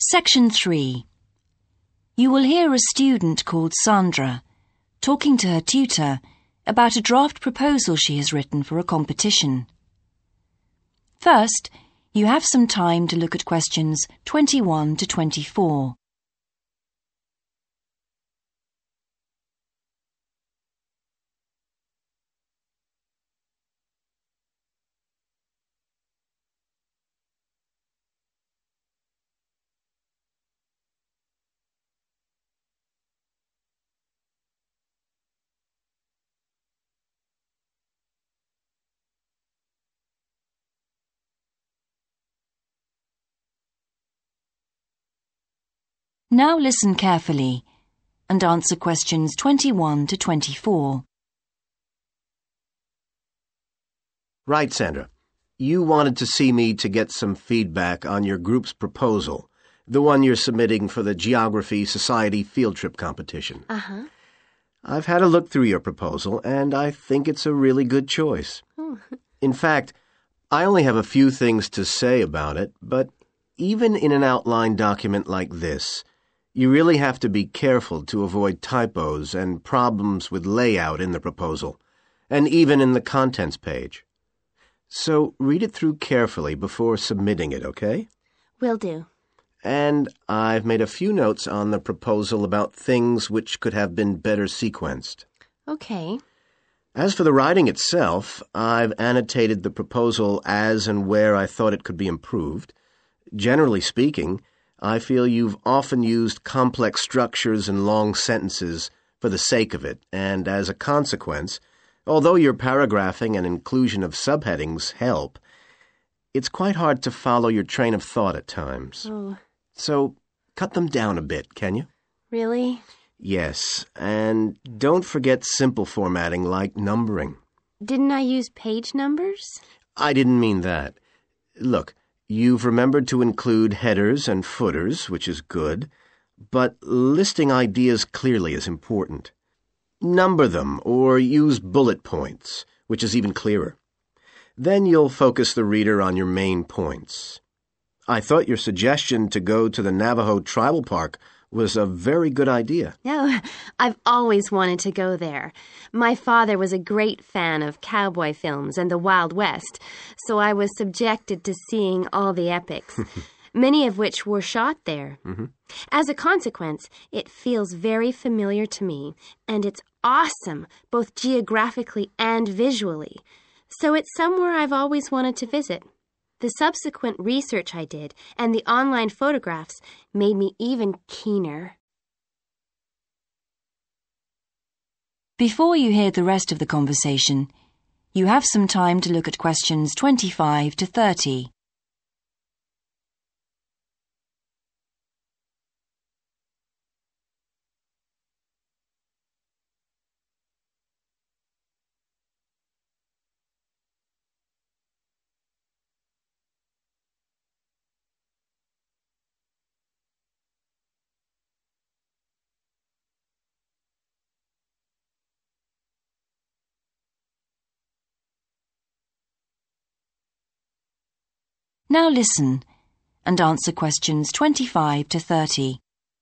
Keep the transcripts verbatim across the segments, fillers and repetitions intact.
Section three. You will hear a student called Sandra talking to her tutor about a draft proposal she has written for a competition. First, you have some time to look at questions twenty-one to twenty-four. Now listen carefully and answer questions twenty-one to twenty-four. Right, Sandra. You wanted to see me to get some feedback on your group's proposal, the one you're submitting for the Geography Society field trip competition. Uh-huh. I've had a look through your proposal, and I think it's a really good choice. Oh. In fact, I only have a few things to say about it, but even in an outline document like this, you really have to be careful to avoid typos and problems with layout in the proposal, and even in the contents page. So read it through carefully before submitting it, okay? Will do. And I've made a few notes on the proposal about things which could have been better sequenced. Okay. As for the writing itself, I've annotated the proposal as and where I thought it could be improved. Generally speaking, I feel you've often used complex structures and long sentences for the sake of it, and as a consequence, although your paragraphing and inclusion of subheadings help, it's quite hard to follow your train of thought at times. Oh. So, cut them down a bit, can you? Really? Yes, and don't forget simple formatting like numbering. Didn't I use page numbers? I didn't mean that. Look, you've remembered to include headers and footers, which is good, but listing ideas clearly is important. Number them or use bullet points, which is even clearer. Then you'll focus the reader on your main points. I thought your suggestion to go to the Navajo Tribal Park was a very good idea. No, I've always wanted to go there. My father was a great fan of cowboy films and the Wild West, so I was subjected to seeing all the epics, many of which were shot there. Mm-hmm. As a consequence, it feels very familiar to me, and it's awesome, both geographically and visually. So it's somewhere I've always wanted to visit. The subsequent research I did and the online photographs made me even keener. Before you hear the rest of the conversation, you have some time to look at questions twenty-five to thirty. Now listen and answer questions twenty-five to thirty.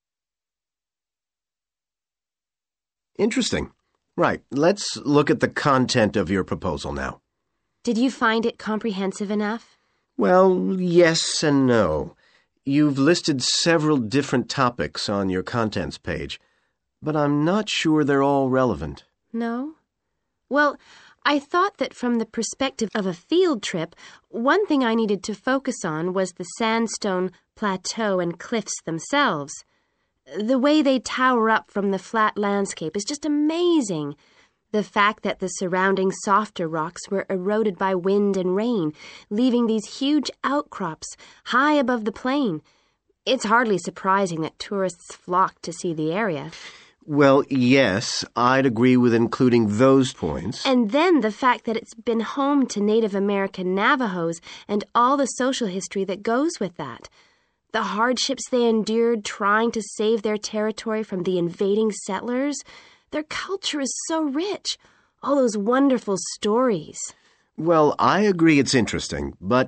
Interesting. Right, let's look at the content of your proposal now. Did you find it comprehensive enough? Well, yes and no. You've listed several different topics on your contents page, but I'm not sure they're all relevant. No? Well, I thought that from the perspective of a field trip, one thing I needed to focus on was the sandstone plateau and cliffs themselves. The way they tower up from the flat landscape is just amazing. The fact that the surrounding softer rocks were eroded by wind and rain, leaving these huge outcrops high above the plain. It's hardly surprising that tourists flock to see the area. Well, yes, I'd agree with including those points. And then the fact that it's been home to Native American Navajos and all the social history that goes with that. The hardships they endured trying to save their territory from the invading settlers. Their culture is so rich. All those wonderful stories. Well, I agree it's interesting, but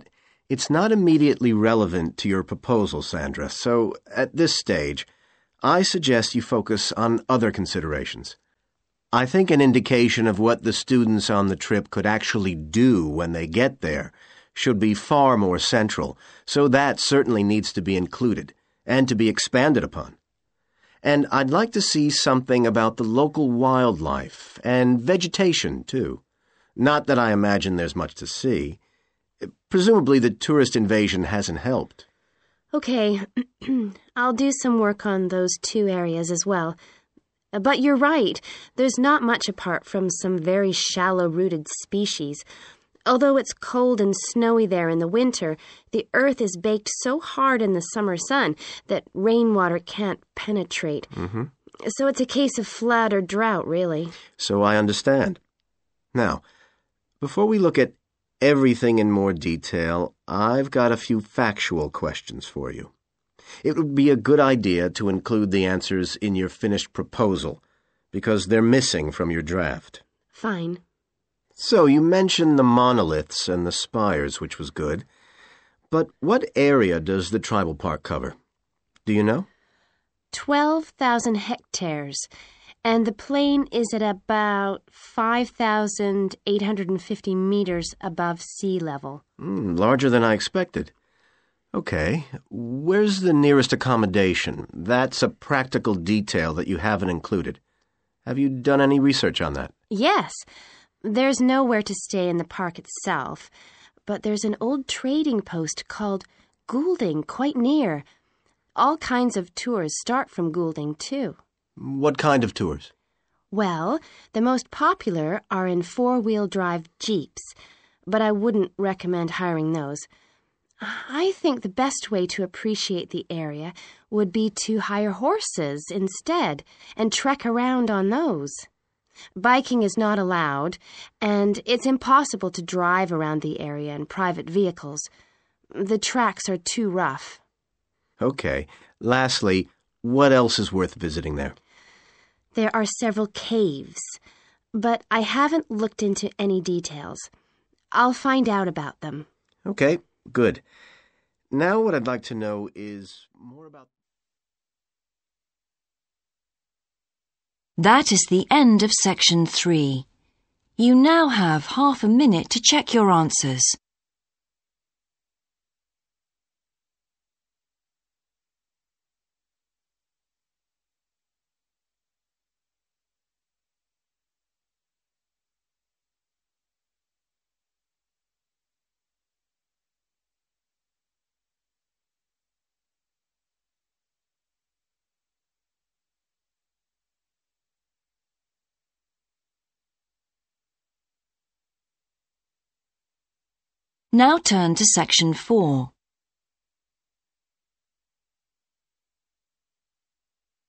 It's not immediately relevant to your proposal, Sandra, so at this stage, I suggest you focus on other considerations. I think an indication of what the students on the trip could actually do when they get there should be far more central, so that certainly needs to be included and to be expanded upon. And I'd like to see something about the local wildlife and vegetation, too. Not that I imagine there's much to see. Presumably the tourist invasion hasn't helped. Okay, I'll do some work on those two areas as well. But you're right, there's not much apart from some very shallow-rooted species. Although it's cold and snowy there in the winter, the earth is baked so hard in the summer sun that rainwater can't penetrate. Mm-hmm. So it's a case of flood or drought, really. So I understand. Now, before we look at everything in more detail, I've got a few factual questions for you. It would be a good idea to include the answers in your finished proposal, because they're missing from your draft. Fine. So you mentioned the monoliths and the spires, which was good. But what area does the tribal park cover? Do you know? twelve thousand hectares, and the plain is at about five thousand eight hundred fifty meters above sea level. Mm, larger than I expected. Okay, where's the nearest accommodation? That's a practical detail that you haven't included. Have you done any research on that? Yes. There's nowhere to stay in the park itself, but there's an old trading post called Goulding quite near. All kinds of tours start from Goulding, too. What kind of tours? Well, the most popular are in four-wheel drive Jeeps, but I wouldn't recommend hiring those. I think the best way to appreciate the area would be to hire horses instead and trek around on those. Biking is not allowed, and it's impossible to drive around the area in private vehicles. The tracks are too rough. Okay. Lastly, what else is worth visiting there? There are several caves, but I haven't looked into any details. I'll find out about them. Okay, good. Now what I'd like to know is more about... That is the end of section three. You now have half a minute to check your answers. Now turn to section four.